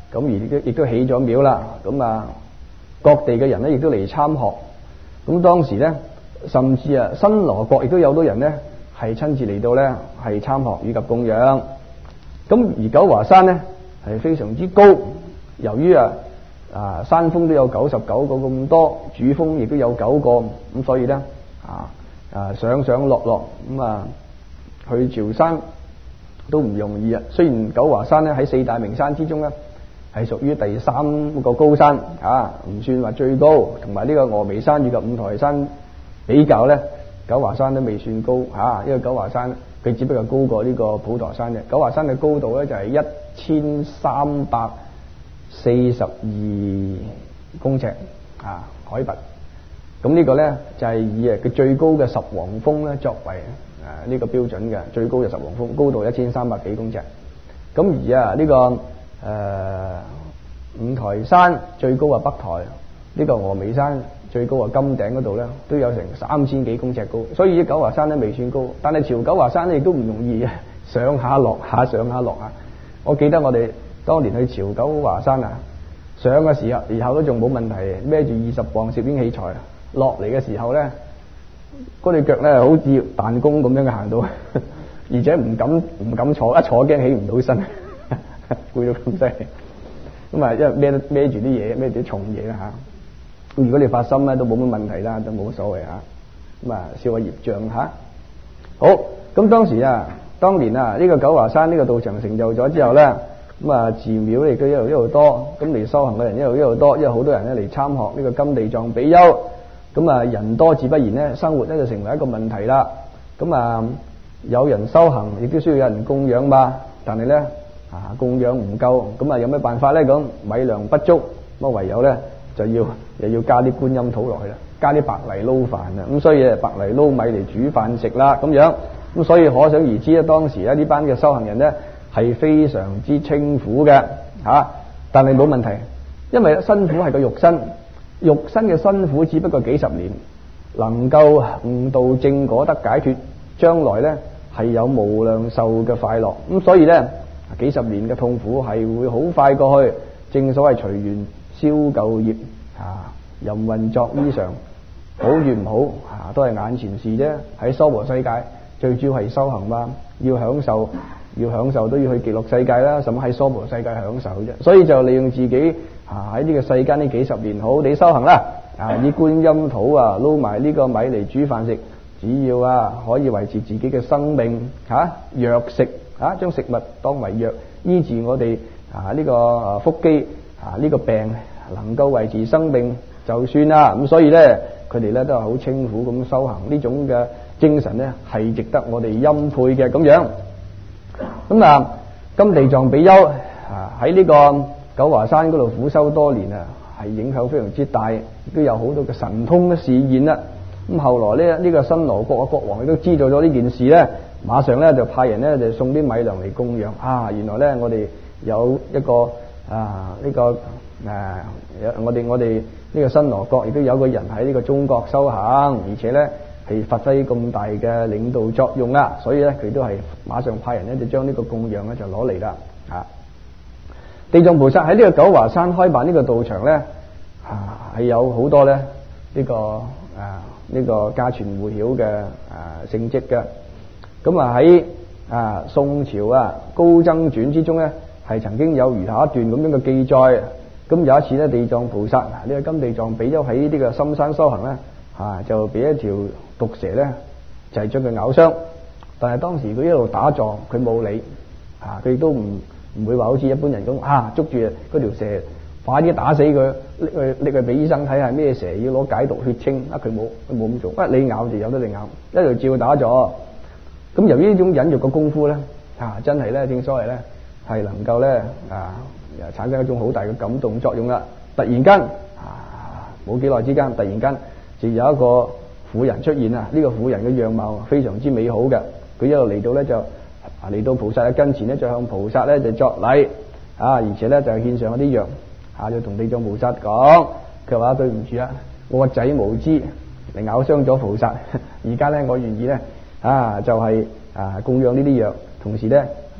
咁而亦都亦都起咗廟啦。咁啊，各地嘅人咧亦都嚟參學。咁當時咧，甚至啊新羅國亦都有好多人咧係親自嚟到咧係參學以及供養。咁而九華山咧係非常之高，由於啊啊山峰都有九十九個咁多，主峰亦都有九個，咁所以咧啊啊上上落落咁啊去朝山都唔容易啊。雖然九華山咧喺四大名山之中咧係屬於第三個高山啊，唔算話最高，同埋呢個峨眉山以及五台山比較咧，九華山都未算高嚇，因為九華山佢只不過高過呢個普陀山嘅。九華山嘅高度咧就係一千三百四十二公尺啊海拔。咁呢個咧就係以誒佢最高嘅十王峰咧作為誒呢個標準嘅，最高嘅十王峰高度一千三百幾公尺。咁而啊呢個誒、呃、五台山最高啊北台，呢、這個峨眉山最高啊金頂嗰度咧都有成三千幾公尺高，所以九華山咧未算高，但係朝九華山咧亦都唔容易嘅，上下落下上下落下。我記得我哋當年去朝九華山啊，上嘅時候然後都仲冇問題，孭住二十磅攝影器材，落嚟嘅時候咧，嗰對腳咧好似彈弓咁樣嘅行到，而且唔敢唔敢坐，一坐驚起唔到身，攰到咁犀利。咁啊，因為孭孭住啲嘢，孭住啲重嘢啦嚇。如果你發心咧，都冇乜問題啦，都冇所謂嚇。咁啊，消下業障嚇。好，咁當時啊，當年啊，呢個九華山呢個道場成就咗之後咧，咁啊寺廟咧亦都一路一路多，咁嚟修行嘅人一路一路多，因為好多人咧嚟參學呢個金地藏比丘，咁啊人多自不然咧，生活咧就成為一個問題啦。咁啊有人修行，亦都需要有人供養嘛，但係咧啊供養唔夠，咁啊有咩辦法咧？咁米糧不足，咁啊唯有咧就要又要加啲觀音土落去啦，加啲白泥撈飯啊，咁所以白泥撈米嚟煮飯食啦，咁樣，咁所以可想而知咧，當時咧呢班嘅修行人咧係非常之清苦嘅嚇，但係冇問題，因為辛苦係個肉身，肉身嘅辛苦只不過幾十年，能夠悟道正果得解脫，將來咧係有無量壽嘅快樂，咁所以咧幾十年嘅痛苦係會好快過去，正所謂隨緣消舊業啊，任運作衣裳，好與唔好啊，都係眼前事啫。喺娑婆世界最主要係修行嘛，要享受，要享受都要去極樂世界啦，甚至喺娑婆世界享受啫。所以就利用自己啊喺呢個世間呢幾十年好地修行啦，啊以觀音土啊撈埋呢個米嚟煮飯食，只要啊可以維持自己嘅生命嚇，藥食啊將食物當為藥，醫治我哋啊呢個腹肌啊呢個病，能夠維持生命就算啦。咁所以咧佢哋咧都係好清苦咁修行，呢種嘅精神咧係值得我哋欽佩嘅咁樣。咁啊金地藏比丘啊喺呢個九華山嗰度苦修多年啊，係影響非常之大，亦都有好多嘅神通嘅示現啦。咁後來咧呢個新羅國嘅國王亦都知道咗呢件事咧，馬上咧就派人咧就送啲米糧嚟供養啊。原來咧我哋有一個啊呢個誒我哋我哋呢個新羅國亦都有個人喺呢個中國修行，而且咧係發揮咁大嘅領導作用啦，所以咧佢都係馬上派人咧就將呢個供養咧就攞嚟啦啊。地藏菩薩喺呢個九華山開辦呢個道場咧啊係有好多咧呢個啊呢個家傳戶曉嘅啊聖蹟嘅。咁啊喺啊宋朝啊高僧傳之中咧係曾經有如下一段咁樣嘅記載。咁有一次咧，地藏菩薩呢、這個金地藏比丘喺呢個深山修行咧，啊就俾一條毒蛇咧就係將佢咬傷。但係當時佢一路打坐，佢冇理，啊佢亦都唔唔會話好似一般人咁啊捉住嗰條蛇，快啲打死佢，拎去拎去俾醫生睇下咩蛇，要攞解毒血清。啊佢冇佢冇咁做，啊你咬就有得你咬，一路照打坐。咁由於呢種忍辱嘅功夫咧，啊真係咧正所謂咧係能夠咧啊。產生一種好大嘅感動作用啦！突然間啊，冇幾耐之間，突然間就有一個婦人出現啊！呢、這個婦人嘅樣貌非常之美好嘅，佢一路嚟到咧就啊嚟到菩薩嘅跟前咧，就向菩薩咧就作禮啊，而且咧就獻上一啲藥啊，就同地藏菩薩講，佢話對唔住啊，我個仔無知嚟咬傷咗菩薩，而家咧我願意咧啊就係、是、啊供養呢啲藥，同時咧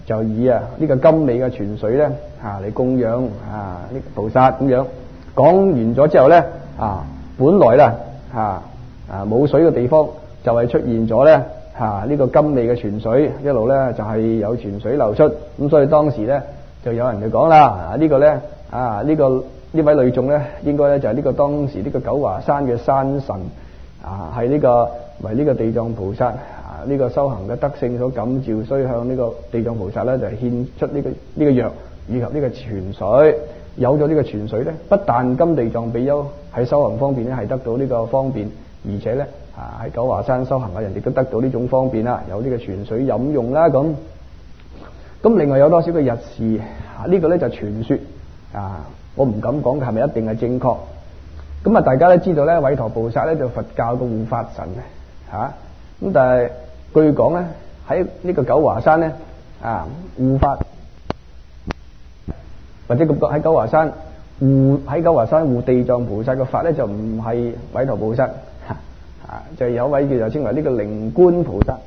就以啊呢個甘美嘅泉水咧啊嚟供養啊呢個菩薩咁樣。講完咗之後咧啊，本來啦啊啊冇水嘅地方就係出現咗咧啊呢個甘美嘅泉水，一路咧就係有泉水流出。咁所以當時咧就有人就講啦，啊呢個咧啊呢個呢位女眾咧應該咧就係呢個當時呢個九華山嘅山神啊，係呢個為呢個地藏菩薩啊呢個修行嘅德性所感召，所以向呢個地藏菩薩咧就係獻出呢個呢個藥以及呢個泉水。有咗呢個泉水咧，不但金地藏比丘喺修行方面咧係得到呢個方便，而且咧啊喺九華山修行嘅人亦都得到呢種方便啦，有呢個泉水飲用啦咁。咁另外有多少個日事啊？呢個咧就傳說啊，我唔敢講係咪一定係正確。咁啊，大家都知道咧，韋陀菩薩咧就佛教嘅護法神嚇。咁但係據講咧喺呢個九華山咧啊護法。或者咁講喺九華山護喺九華山護地藏菩薩嘅法咧就唔係韋陀菩薩啊，就有一位叫做稱為呢個靈官菩薩。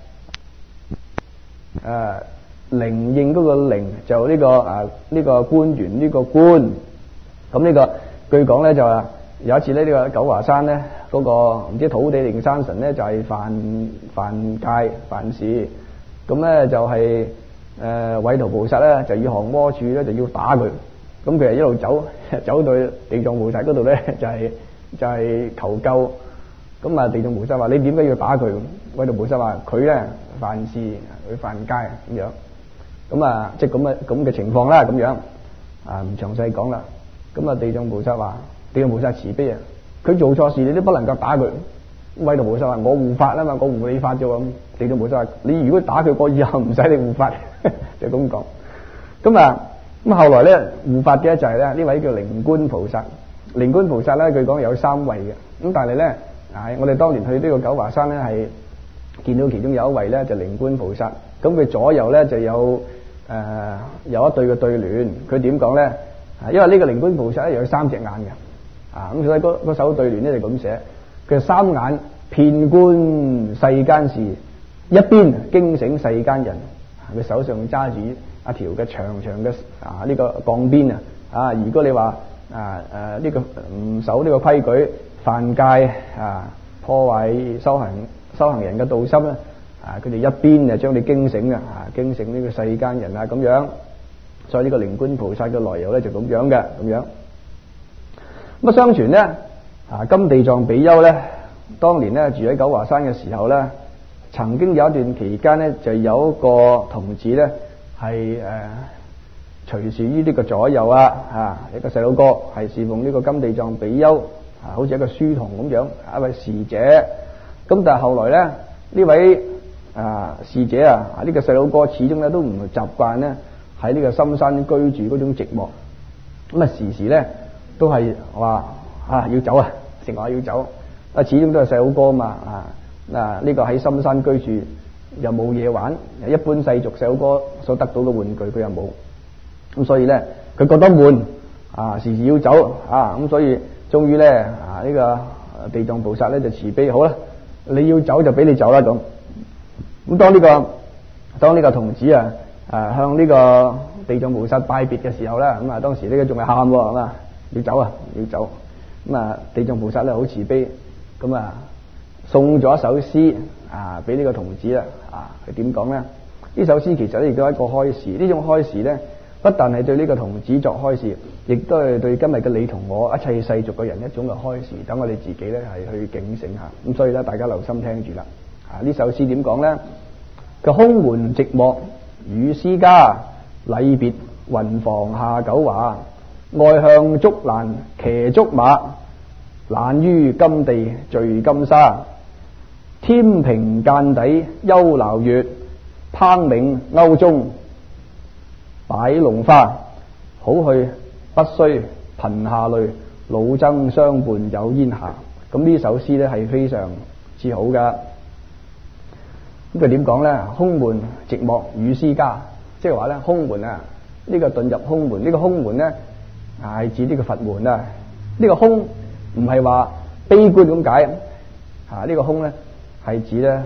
誒靈應嗰個靈就呢、這個啊呢、這個官員呢個官。咁呢、這個據講咧就話有一次咧呢、這個九華山咧嗰、那個唔知土地定山神咧就係犯犯戒犯事，咁咧就係誒韋陀菩薩咧就以降魔杵咧就要打佢。咁佢係一路走走到地藏菩薩嗰度咧，就係、是、就係、是、求救。咁啊，地藏菩薩話：你點解要打佢？韋陀菩薩話：佢咧犯事，佢犯戒咁樣。咁啊，即係咁嘅咁嘅情況啦，咁樣啊，唔詳細講啦。咁啊，地藏菩薩話：地藏菩薩慈悲啊，佢做錯事你都不能夠打佢。韋陀菩薩話：我護法啊嘛，我護你法啫喎。地藏菩薩話：你如果打佢，我以後唔使你護法，就咁講。咁啊。咁後來咧護法嘅就係咧呢位叫靈官菩薩。靈官菩薩咧據講有三位嘅，咁但係咧啊我哋當年去呢個九華山咧係見到其中有一位咧就靈官菩薩，咁佢左右咧就有誒、呃、有一對嘅對聯，佢點講咧？啊因為呢個靈官菩薩咧有三隻眼嘅，啊咁所以嗰嗰首對聯咧就咁寫，佢三眼遍觀世間事，一邊驚醒世間人，佢手上揸住一條嘅長長嘅啊呢個鋼鞭啊，啊如果你話啊誒呢個唔守呢個規矩犯戒啊破壞修行修行人嘅道心咧，啊佢哋一鞭就將你驚醒啊，驚醒呢個世間人啊咁樣。所以呢個靈官菩薩嘅來由咧就咁樣嘅咁樣。咁啊相傳咧啊金地藏比丘咧當年咧住喺九華山嘅時候咧，曾經有一段期間咧就有一個童子咧。係誒隨侍於呢個左右啊，啊一個細佬哥係侍奉呢個金地藏比丘啊，好似一個書童咁樣，一位侍者。咁但係後來咧呢位啊侍者啊，呢、這個細佬哥始終咧都唔習慣咧喺呢個深山居住嗰種寂寞。咁啊時時咧都係話啊要走啊，成日話要走。啊始終都係細佬哥嘛啊嗱呢、這個喺深山居住。又冇嘢玩，一般世俗細佬哥所得到嘅玩具佢又冇，咁所以咧佢覺得悶啊，時時要走啊，咁所以終於咧啊呢個地藏菩薩咧就慈悲，好啦，你要走就俾你走啦咁。咁當呢個當呢個童子啊啊向呢個地藏菩薩拜別嘅時候咧，咁啊當時呢個仲係喊喎，係嘛，要走啊要走，咁啊地藏菩薩咧好慈悲，咁啊送咗一首詩。啊！俾呢個童子啦，啊，佢點講咧？呢首詩其實咧亦都係一個開示。呢種開示咧，不但係對呢個童子作開示，亦都係對今日嘅你同我一切世俗嘅人一種嘅開示。等我哋自己咧係去警醒下。咁所以咧，大家留心聽住啦。啊，呢首詩點講咧？佢空門寂寞與私家，禮別雲房下九華，外向竹欄騎竹馬，懶於金地聚金沙。天平間底幽闌月，烹冥勾中擺龍花。好去不須貧下淚，老僧相伴有煙霞。咁呢首詩咧係非常之好噶。咁佢點講咧？空門寂寞與私家，即係話咧空門啊，呢、這個遁入空門，呢、這個空門咧係指呢個佛門啊。呢、這個空唔係話悲觀咁解啊，呢、這個空咧。係指咧空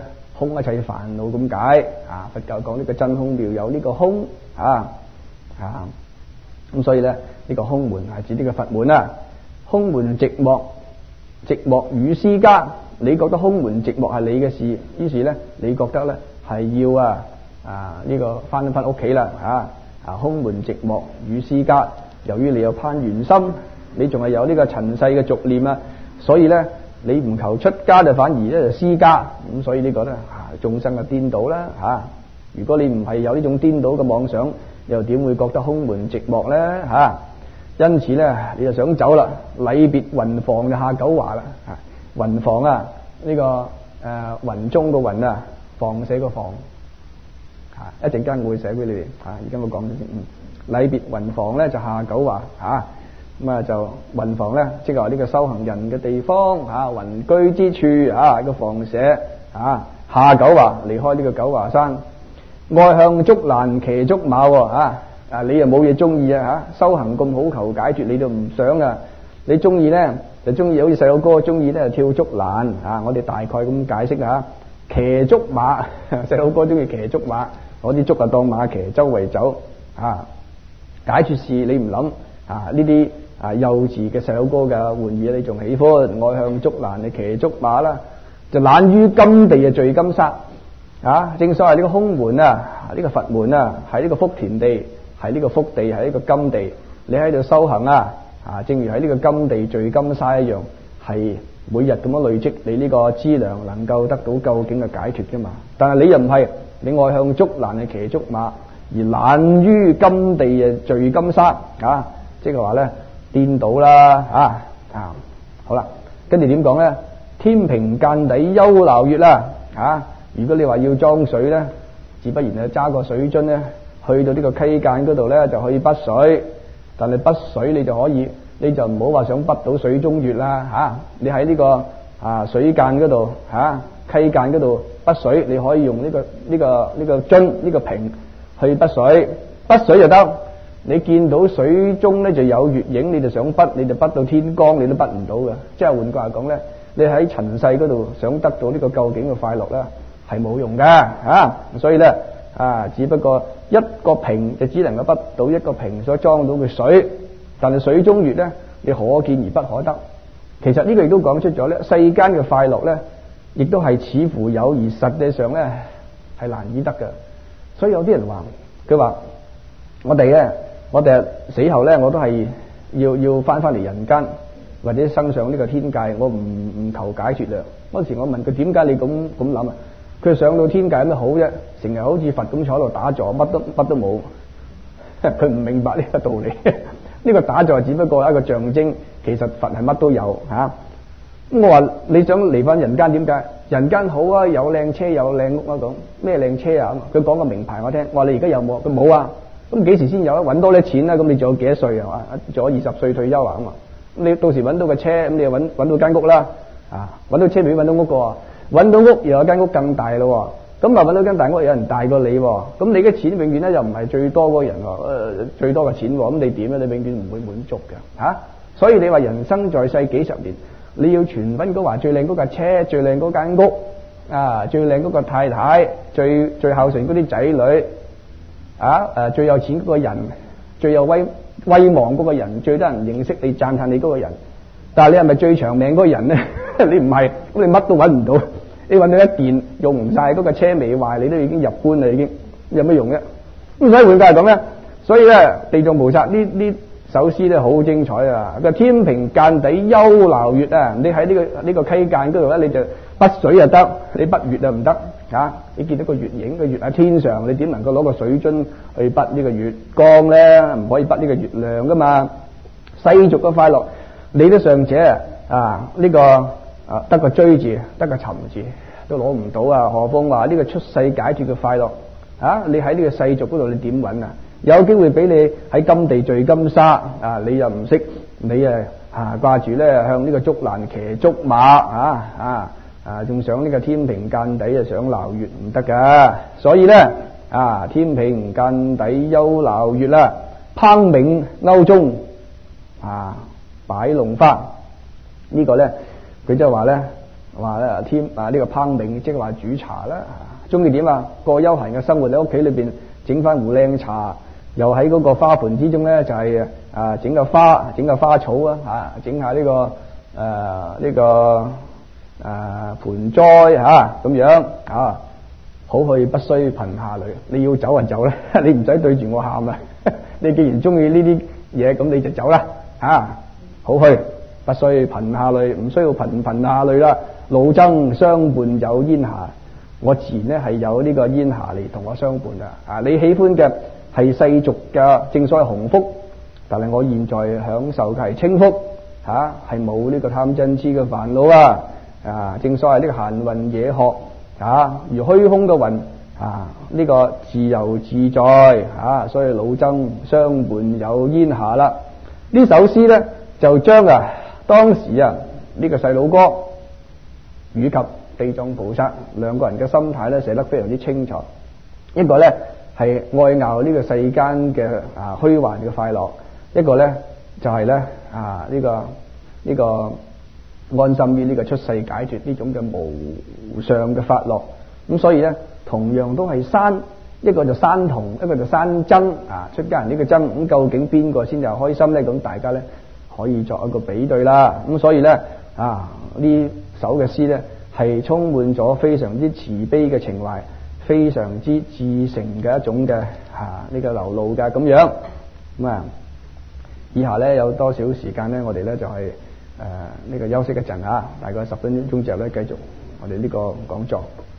空一切煩惱咁解啊。佛教講呢個真空妙有呢個空啊啊，咁所以咧呢、這個空門係指呢個佛門啊。空門寂寞，寂寞與私家。你覺得空門寂寞係你嘅事，於是咧你覺得咧係要啊啊呢、這個翻翻屋企啦啊啊空門寂寞與私家。由於你有攀緣心，你仲係有呢個塵世嘅俗念啊，所以咧你唔求出家就反而咧就私家，咁所以呢個咧啊眾生嘅顛倒啦嚇。如果你唔係有呢種顛倒嘅妄想，又點會覺得空門寂寞咧嚇？因此咧你就想走啦，禮別雲房就下九華啦嚇。雲房啊呢、這個誒、呃、雲中個雲啊，房寫個房嚇，一陣間我會寫俾你哋嚇。而家我講咗先，嗯，禮別雲房咧就下九華嚇，咁啊就雲房咧即係話呢個修行人嘅地方嚇，雲居之處嚇，個房舍嚇，下九華離開呢個九華山，愛向竹蘭騎竹馬喎嚇。啊！你又冇嘢中意啊嚇，修行咁好求解決，你都唔想啊！你中意咧就中意，好似細佬哥中意咧就跳竹蘭啊！我哋大概咁解釋嚇，騎竹馬，細佬哥中意騎竹馬，攞啲竹啊當馬騎，周圍走啊！解決事你唔諗啊，呢啲啊幼稚嘅細佬哥嘅玩意你仲喜歡，愛向竹蘭你騎竹馬啦，就懶於金地啊聚金沙啊！正所謂呢個空門啊，呢、這個佛門啊，喺呢個福田地。喺呢個福地，喺呢個金地，你喺度修行啊！啊，正如喺呢個金地聚金沙一樣，係每日咁樣累積你呢個資糧，能夠得到究竟嘅解脫噶嘛。但係你又唔係，你愛向竹蘭去騎竹馬，而懶於金地啊聚金沙啊，即係話咧顛倒啦啊啊！好啦，跟住點講咧？天平間底憂鬧月啦啊！如果你話要裝水咧，自不然啊揸個水樽咧。去到呢個溪澗嗰度咧，就可以筆水。但係筆水你就可以，你就唔好話想筆到水中月啦嚇、啊。你喺呢、這個啊水澗嗰度嚇，溪澗嗰度筆水，你可以用呢、這個呢、這個呢、這個樽呢、這個瓶去筆水，筆水就得。你見到水中咧就有月影，你就想筆，你就筆到天光，你都筆唔到嘅。即係換句話講咧，你喺塵世嗰度想得到呢個究竟嘅快樂咧，係冇用嘅嚇。所以咧。啊，只不過一個瓶就只能夠筆到一個瓶所裝到嘅水，但係水中月咧，你可見而不可得。其實呢個亦都講出咗咧，世間嘅快樂咧，亦都係似乎有，而實際上咧係難以得嘅。所以有啲人話，佢話我哋咧，我哋死後咧，我都係要要翻翻嚟人間，或者生上呢個天界，我唔唔求解脫啦。嗰時我問佢點解你咁咁諗啊？佢上到天界有咩好啫？成日好似佛咁坐喺度打坐，乜都乜都冇。佢唔明白呢個道理。呢個打坐只不過係一個象徵，其實佛係乜都有嚇。咁、啊、我話你想嚟翻人間點解？人間好啊，有靚車有靚屋啊咁。咩靚車啊？佢講個名牌我聽。我話你而家有冇？佢冇啊。咁幾時先有啊？揾多啲錢啦。咁你仲有幾多歲啊？嘛，仲有二十歲退休啊？咁啊，咁你到時揾到個車，咁你又揾揾到間屋啦。啊，揾到車未揾到屋個。揾到屋又有間屋更大咯，咁啊揾到間大屋有人大過你，咁你嘅錢永遠咧又唔係最多嗰個人，誒、呃、最多嘅錢，咁你點咧？你永遠唔會滿足嘅嚇、啊。所以你話人生在世幾十年，你要全溫哥華最靚嗰架車、最靚嗰間屋啊、最靚嗰個太太、最最孝順嗰啲仔女啊、誒最有錢嗰個人、最有威威望嗰個人、最多人認識你、讚歎你嗰個人，但係你係咪最長命嗰個人咧？你唔係，咁你乜都揾唔到。你揾到一件用唔晒，嗰個車未壞，你都已經入棺啦，已經有咩用啫？咁所以換句嚟講咧，所以咧地藏菩薩呢呢首詩咧好精彩啊！個天平間底憂鬧月啊！你喺呢、這個呢、這個溪澗嗰度咧，你就筆水就得，你筆月就唔得啊！你見到個月影，個月喺天上，你點能夠攞個水樽去筆呢個月光咧？唔可以筆呢個月亮噶嘛？世俗嘅快樂，你都尚且啊呢、這個啊得個追字，得個尋字都攞唔到啊！何況話呢個出世解脫嘅快樂啊？你喺呢個世俗嗰度，你點揾啊？有機會俾你喺金地聚金沙啊！你又唔識，你啊啊掛住咧向呢個竹蘭騎竹馬啊啊啊！仲想呢個天平間底啊想鬧月唔得噶，所以咧啊天平間底憂鬧月啦，烹茗鈎中啊擺龍花、這個、呢個咧佢就話咧話咧添啊呢個烹茗，即係話煮茶啦。中意點啊？過休閒嘅生活喺屋企裏邊整翻壺靚茶，又喺嗰個花盆之中咧就係啊整個花，整個花草啊，啊整下呢個誒呢個誒盆栽嚇咁樣啊，好去不須貧下類。你要走就走啦，你唔使對住我喊啦。你既然中意呢啲嘢，咁你就走啦嚇，好去不須貧下類，唔需要貧貧下類啦。老僧相伴有煙霞，我自然咧係有呢個煙霞嚟同我相伴噶。啊，你喜歡嘅係世俗嘅，正所謂鴻福，但係我現在享受嘅係清福，吓係冇呢個貪嗔癡嘅煩惱啊！啊，正所謂呢個閒雲野鶴，啊如虛空嘅雲，啊呢、這個自由自在，啊所以老僧相伴有煙霞啦。呢首詩咧就將啊當時啊呢、這個細佬哥以及地藏菩薩兩個人嘅心態咧寫得非常之清楚。一個咧係愛拗呢個世間嘅啊虛幻嘅快樂，一個咧就係、是、咧啊呢、這個呢、這個安心於呢個出世解脫呢種嘅無上嘅法樂。咁所以咧同樣都係山，一個就山童，一個就山僧啊。出家人呢個僧，咁究竟邊個先至開心咧？咁大家咧可以作一個比對啦。咁所以咧啊呢首嘅詩咧係充滿咗非常之慈悲嘅情懷，非常之至誠嘅一種嘅啊呢、這個流露嘅咁樣。咁啊以下咧有多少時間咧，我哋咧就係誒呢個休息一陣啊，大概十分鐘之後咧繼續我哋呢個講座。